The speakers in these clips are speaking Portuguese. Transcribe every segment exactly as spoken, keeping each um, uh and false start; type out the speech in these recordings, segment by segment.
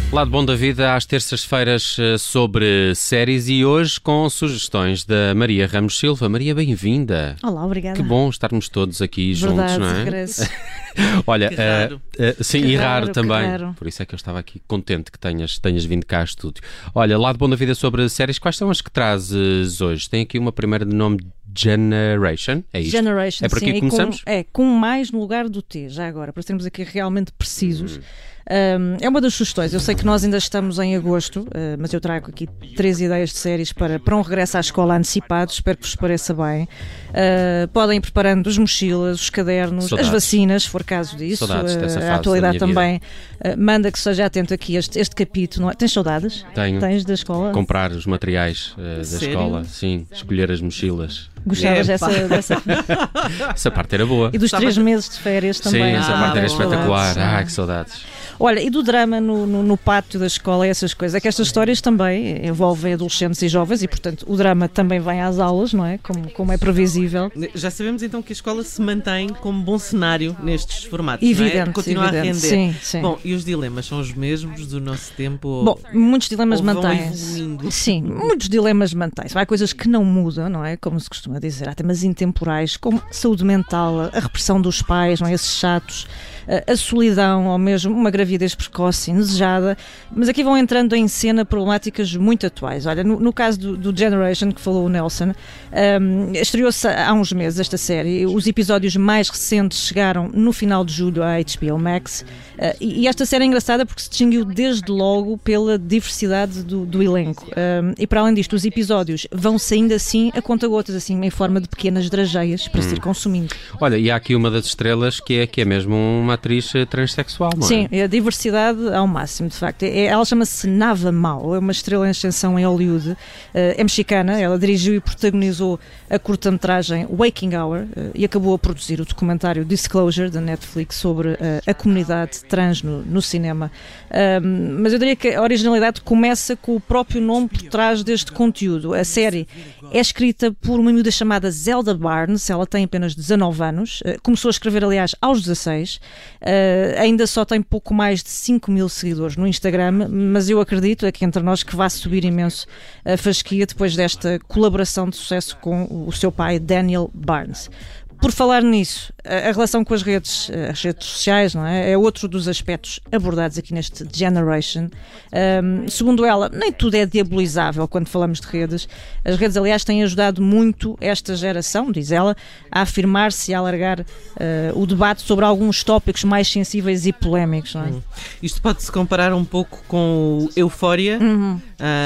Lado bom da vida às terças-feiras sobre séries e hoje com sugestões da Maria Ramos Silva. Maria, bem-vinda. Olá, obrigada. Que bom estarmos todos aqui Verdade, juntos, não é? Regresso. Olha, Que raro. uh, uh, sim, Que e raro, raro que também. raro. Por isso é que eu estava aqui contente que tenhas, tenhas vindo cá ao estúdio. Olha, lado bom da vida sobre séries, quais são as que trazes hoje? Tem aqui uma primeira de nome Generation, é isto? Generation, É por aqui sim, que e começamos? Com, é, com mais no lugar do T, já agora, para sermos aqui realmente precisos. Hum. Um, é uma das sugestões. Eu sei que nós ainda estamos em agosto, uh, mas eu trago aqui três ideias de séries para, para um regresso à escola antecipado. Espero que vos pareça bem. Uh, podem ir preparando as mochilas, os cadernos, Saudades. as vacinas, se for caso disso. Saudades dessa Uh, fase a atualidade da minha também uh, manda que seja atento aqui a este, este capítulo. Não é? Tens saudades? Tenho. Tens da escola? Comprar os materiais uh, da Sério? escola, sim, escolher as mochilas. Gostavas Epa. dessa, dessa... Essa parte era boa. E dos Estava- três meses de férias também. Sim, essa Ah, parte era bom. espetacular. Saudades. Ah, que saudades. Olha, e do drama no, no, no pátio da escola e essas coisas, é que estas histórias também envolvem adolescentes e jovens e, portanto, o drama também vem às aulas, não é? Como, como é previsível. Já sabemos então que a escola se mantém como bom cenário nestes formatos, Evidente, não é? Continua evidente. a render. Sim, sim. Bom, e os dilemas são os mesmos do nosso tempo? ou- Bom, muitos dilemas ou vão mantêm-se. evoluindo? Sim, muitos dilemas mantêm-se. Há coisas que não mudam, não é? Como se costuma dizer. Há temas intemporais, como saúde mental, a repressão dos pais, não é? Esses chatos, a solidão, ou mesmo uma gravidez precoce, indesejada. Mas aqui vão entrando em cena problemáticas muito atuais. Olha, no, no caso do, do Generation, que falou o Nelson, um, estreou-se há uns meses esta série. Os episódios mais recentes chegaram no final de julho à H B O Max. Uh, e, e esta série é engraçada porque se distinguiu desde logo pela diversidade do, do elenco. Um, e para além disto, os episódios vão saindo assim a conta-gotas, assim, em forma de pequenas drageias para se ir consumindo. Olha, e há aqui uma das estrelas que é, que é mesmo uma atriz eh, transexual, não é? Sim, é a diversidade ao máximo, de facto. É, ela chama-se Nava Mal, é uma estrela em ascensão em Hollywood, é mexicana, ela dirigiu e protagonizou a curta-metragem Waking Hour e acabou a produzir o documentário Disclosure, da Netflix, sobre a comunidade trans no, no cinema. Um, mas eu diria que a originalidade começa com o próprio nome por trás deste conteúdo. A série é escrita por uma miúda chamada Zelda Barnes, ela tem apenas dezanove anos, começou a escrever, aliás, aos dezasseis, uh, ainda só tem pouco mais de cinco mil seguidores no Instagram, mas eu acredito, aqui entre nós, que vai subir imenso a fasquia depois desta colaboração de sucesso com o seu pai, Daniel Barnes. Por falar nisso, a relação com as redes, as redes sociais, não é? É outro dos aspectos abordados aqui neste Generation. Um, segundo ela, nem tudo é diabolizável quando falamos de redes. As redes, aliás, têm ajudado muito esta geração, diz ela, a afirmar-se e a alargar uh, o debate sobre alguns tópicos mais sensíveis e polémicos, não é? Hum. Isto pode-se comparar um pouco com o Euphoria, Uhum.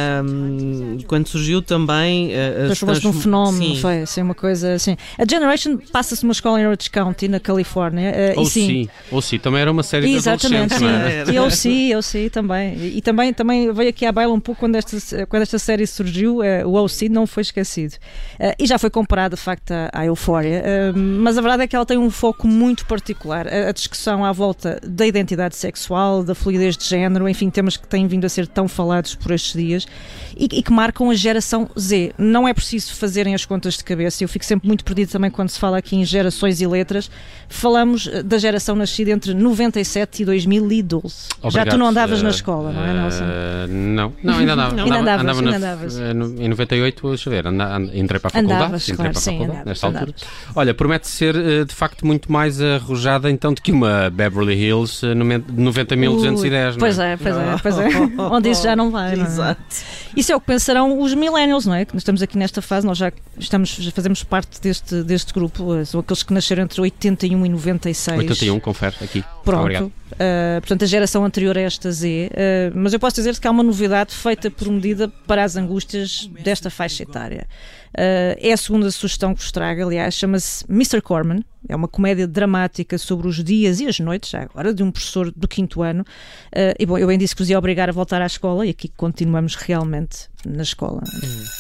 um, quando surgiu também uh, Depois falaste de um fenómeno, Sim. foi assim, uma coisa assim. A Generation passa-se numa escola em Orange County, na Califórnia. Uh, Ou e sim, sim, ou sim, também era uma série de exatamente, adolescentes, sim. não é? Eu sim, eu sim também. E, e também, também veio aqui à baila um pouco quando esta, quando esta série surgiu, uh, o O C não foi esquecido. Uh, e já foi comparado, de facto, à, à Euphoria. Uh, mas a verdade é que ela tem um foco muito particular. A, a discussão à volta da identidade sexual, da fluidez de género, enfim, temas que têm vindo a ser tão falados por estes dias e, e que marcam a geração Z. Não é preciso fazerem as contas de cabeça. Eu fico sempre muito perdido também quando se fala aqui em gerações e letras. Falamos da geração nascida entre noventa e sete e dois mil e doze. Já Obrigado. tu não andavas Uh, na escola, não é, Nelson? uh, não, não, ainda andava. Não. Ainda Andava- andavas, andava ainda na- andavas. uh, no- Em noventa e oito, deixa eu ver, anda- and- entrei para a faculdade. Andavas, entrei claro, para a sim, faculdade, andavas, nesta altura. andavas. Olha, promete ser uh, de facto muito mais arrojada então do que uma Beverly Hills uh, nomen- noventa mil duzentos e dez, Ui, não é? Pois é, pois é, pois é. Onde isso já não vai, não é? Exato. Isso é o que pensarão os millennials, não é? Que nós estamos aqui nesta fase, nós já estamos, já fazemos parte deste, deste grupo, são aqueles que nasceram entre oitenta e um e noventa e seis. oitenta e um, confere, aqui. Pronto. Obrigado. Uh, portanto, a geração anterior a esta Z. Uh, mas eu posso dizer que há uma novidade feita por medida para as angústias desta faixa etária. Uh, é a segunda sugestão que vos trago, aliás, chama-se mister Corman. É uma comédia dramática sobre os dias e as noites, já agora, de um professor do quinto ano. Uh, e bom, eu bem disse que vos ia obrigar a voltar à escola e aqui continuamos realmente na escola.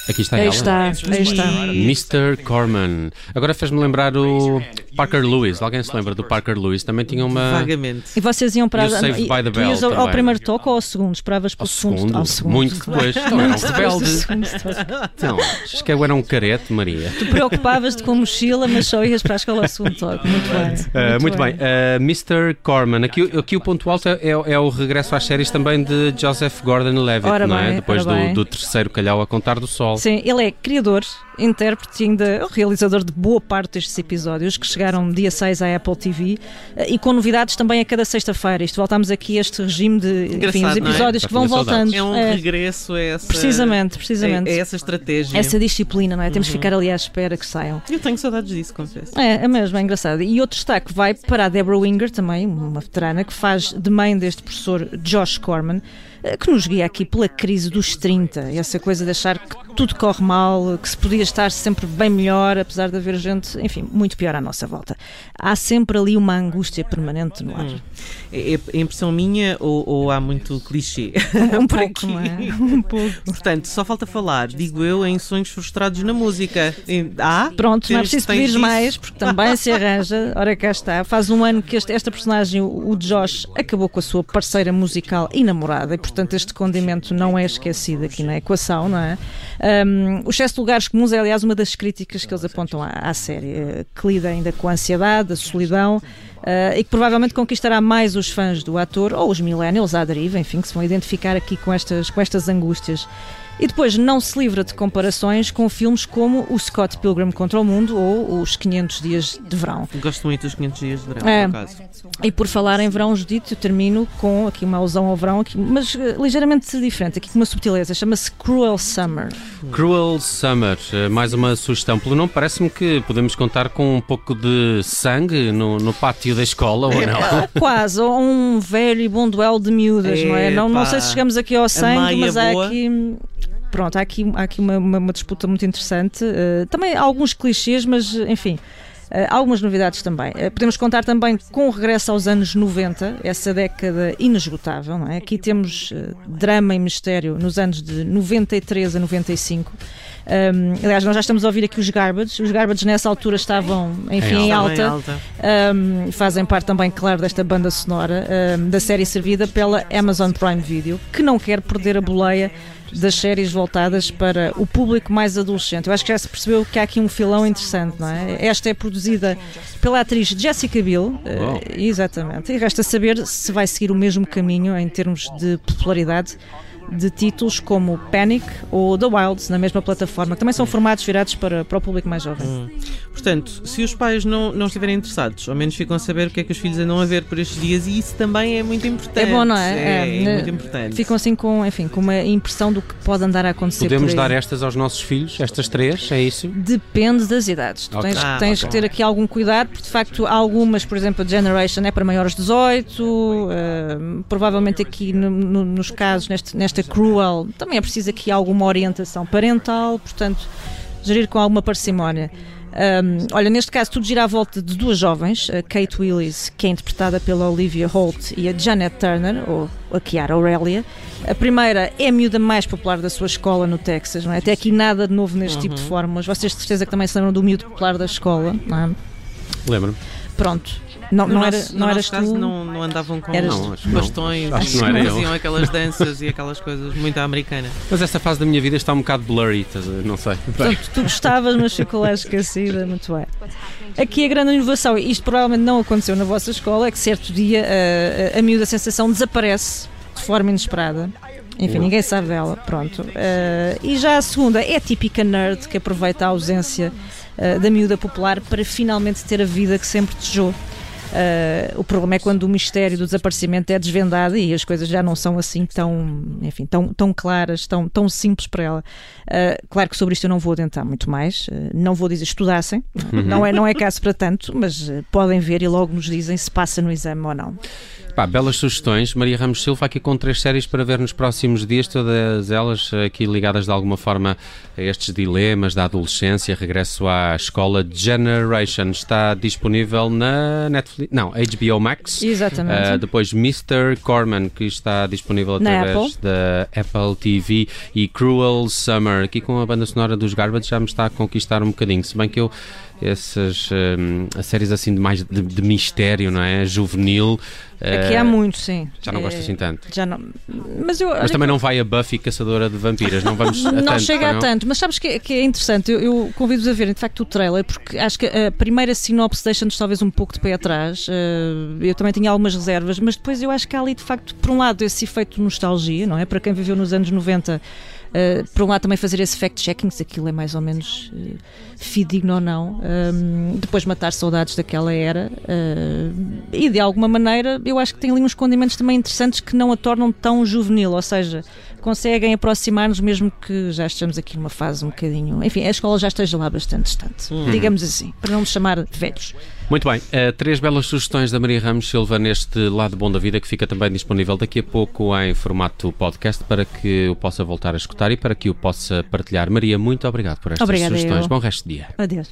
Aqui está Aí ela. está, aí está. mister Corman. Agora fez-me lembrar o Parker Lewis. Alguém se lembra do Parker Lewis? Também tinha uma... Vagamente. E vocês iam para... E o Saved by the tu ias Bell ao, ao também. primeiro toque ou ao segundo? Esperavas para Ao o segundo? segundo, Ao segundo. muito depois. Então era um rebelde. segundo. Então, acho que eu era um carete, Maria. Tu preocupavas-te com a mochila, mas só ias para a escola ao segundo toque. Muito bem. Uh, muito bem. Uh, mister Corman. Aqui, aqui o ponto alto é, é o regresso às séries também de Joseph Gordon-Levitt, Ora não é? bem, Depois ora do, bem. do terceiro calhau a contar do sol. Sim, ele é criador, intérprete e ainda realizador de boa parte destes episódios que chegaram dia seis à Apple T V e com novidades também a cada sexta-feira. Isto voltamos aqui a este regime de enfim, os episódios não é? que vão Já tinha voltando. É um É, regresso a essa... precisamente, precisamente. É, é essa estratégia. Essa disciplina, não é? Temos de ficar ali à espera que saiam. Eu tenho saudades disso, confesso. É, é mesmo, é engraçado. E outro destaque vai para a Deborah Winger, também uma veterana, que faz de mãe deste professor Josh Corman, que nos guia aqui pela crise dos trinta, essa coisa de achar que tudo corre mal, que se podia estar sempre bem melhor, apesar de haver gente, enfim, muito pior à nossa volta. Há sempre ali uma angústia permanente no ar. Hum. É, é impressão minha ou, ou há muito clichê? Um Por pouco, aqui. não é? Um pouco. Portanto, só falta falar, digo eu, em sonhos frustrados na música. Ah, Pronto, não é tens- preciso tens pedir isso? mais, porque também se arranja. Ora, cá está. Faz um ano que este- esta personagem, o o Josh, acabou com a sua parceira musical e namorada, e portanto este condimento não é esquecido aqui na equação, não é? Um, o excesso de lugares comuns é, aliás, uma das críticas que eles apontam à, à série, eh, que lida ainda com a ansiedade, a solidão, Uh, e que provavelmente conquistará mais os fãs do ator ou os millennials à deriva, enfim, que se vão identificar aqui com estas, com estas angústias. E depois não se livra de comparações com filmes como o Scott Pilgrim contra o Mundo ou os quinhentos dias de verão. Gosto muito dos quinhentos dias de verão, É. por acaso. E por falar em verão, Judite, eu termino com aqui uma alusão ao verão, aqui, mas uh, ligeiramente diferente, aqui com uma subtileza, chama-se Cruel Summer. Cruel Summer, eh, mais uma sugestão. Pelo nome, parece-me que podemos contar com um pouco de sangue no, no pátio da escola, ou não? Quase, ou um velho e bom duelo de miúdas, não é? Não, não sei se chegamos aqui ao sangue, Maia mas há boa. aqui... Pronto, há aqui, há aqui uma, uma, uma disputa muito interessante. Uh, também há alguns clichês, mas enfim, uh, há algumas novidades também. Uh, podemos contar também com o regresso aos anos noventa, essa década inesgotável, não é? Aqui temos uh, drama e mistério nos anos de noventa e três a noventa e cinco. Um, aliás, nós já estamos a ouvir aqui os Garbage. Os Garbage nessa altura estavam, enfim, em Estava alta. em alta. Um, fazem parte também, claro, desta banda sonora um, da série servida pela Amazon Prime Video, que não quer perder a boleia das séries voltadas para o público mais adolescente. Eu acho que já se percebeu que há aqui um filão interessante, não é? Esta é produzida pela atriz Jessica Biel, uh, exatamente, e resta saber se vai seguir o mesmo caminho em termos de popularidade de títulos como Panic ou The Wilds, na mesma plataforma, que também são formatos virados para, para o público mais jovem. Hum. Portanto, se os pais não, não estiverem interessados, ao menos ficam a saber o que é que os filhos andam a ver por estes dias, e isso também é muito importante. É bom, não é? É, É, é né? muito importante. Ficam assim com, enfim, com uma impressão do que pode andar a acontecer. Podemos por aí. dar estas aos nossos filhos, estas três, é isso? Depende das idades. Tu Ok. tens, Ah, tens ok. que ter aqui algum cuidado, porque de facto há algumas, por exemplo, a Generation é para maiores de dezoito, uh, provavelmente aqui no- no- nos casos, neste, nesta Cruel, também é preciso aqui alguma orientação parental, portanto, gerir com alguma parcimónia. Um, olha, neste caso tudo gira à volta de duas jovens, a Kate Willis, que é interpretada pela Olivia Holt, e a Janet Turner, ou a Chiara Aurelia. A primeira é a miúda mais popular da sua escola no Texas, não é? Até aqui nada de novo neste Uhum. tipo de fórmulas. Vocês de certeza que também se lembram do miúdo popular da escola, não é? Lembro-me. Pronto. Não, No não, nosso, era, no não nosso eras caso, tu? não, não andavam com Eras Não, acho que não. bastões, Acho que não era eu. faziam aquelas danças e aquelas coisas muito à americana. Mas esta fase da minha vida está um bocado blurry, estás a ver? Não sei. Bem, Portanto, tu gostavas, mas ficou lá esquecida. Muito bem. Aqui a grande inovação, e isto provavelmente não aconteceu na vossa escola, é que certo dia a, a, a miúda sensação desaparece de forma inesperada. Enfim, ninguém sabe dela, pronto. Uh, e já a segunda é a típica nerd que aproveita a ausência uh, da miúda popular para finalmente ter a vida que sempre desejou. Uh, o problema é quando o mistério do desaparecimento é desvendado e as coisas já não são assim tão, enfim, tão, tão claras, tão, tão simples para ela. Uh, claro que sobre isto eu não vou adentrar muito mais, uh, não vou dizer estudassem, não é, não é caso para tanto, mas uh, podem ver e logo nos dizem se passa no exame ou não. Pá, belas sugestões. Maria Ramos Silva aqui com três séries para ver nos próximos dias, todas elas aqui ligadas de alguma forma a estes dilemas da adolescência, regresso à escola. Generation está disponível na Netflix, não, H B O Max. Exatamente. Uh, depois mister Corman, que está disponível Na através Apple. da Apple T V, e Cruel Summer, aqui com a banda sonora dos Garbage já me está a conquistar um bocadinho, se bem que eu essas um, séries assim de mais de, de mistério, não é? Juvenil. Aqui uh, há muito, sim. Já não é, gosto assim tanto. Já não. Mas, eu, Mas também não vai a Buffy caçadora de vampiras, não vamos a não tanto. chega não? a tanto, mas sabes que, é- que é interessante, eu, eu convido-vos a verem de facto o trailer, porque acho que a primeira sinopse deixa-nos talvez um pouco de pé atrás. Uh, eu também tinha algumas reservas, mas depois eu acho que há ali de facto, por um lado, esse efeito de nostalgia, não é? Para quem viveu nos anos noventa, uh, por um lado também fazer esse fact-checking, se aquilo é mais ou menos uh, fidedigno ou não. Um, depois matar saudades daquela era, uh, e de alguma maneira eu acho que tem ali uns condimentos também interessantes que não a tornam tão juvenil, ou seja, conseguem aproximar-nos mesmo que já estejamos aqui numa fase um bocadinho, enfim, a escola já esteja lá bastante distante, Uhum. digamos assim, para não nos chamar velhos. Muito bem, uh, três belas sugestões da Maria Ramos Silva neste Lado Bom da Vida, que fica também disponível daqui a pouco em formato podcast, para que eu possa voltar a escutar e para que o possa partilhar. Maria, muito obrigado por estas Obrigada, sugestões. eu. Bom resto de dia. Adeus.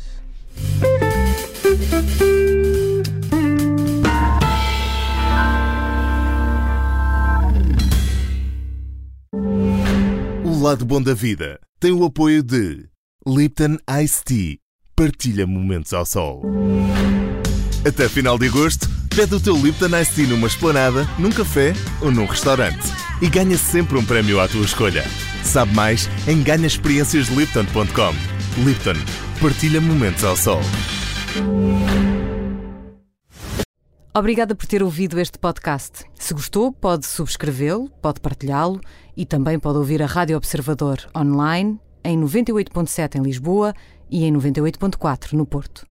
O Lado Bom da Vida tem o apoio de Lipton Ice Tea. Partilha momentos ao sol. Até final de agosto, pede o teu Lipton Ice Tea numa esplanada, num café ou num restaurante e ganha sempre um prémio à tua escolha. Sabe mais em ganha experiências lipton ponto com. Lipton, partilha momentos ao sol. Obrigada por ter ouvido este podcast. Se gostou, pode subscrevê-lo, pode partilhá-lo e também pode ouvir a Rádio Observador online em noventa e oito ponto sete em Lisboa e em noventa e oito ponto quatro no Porto.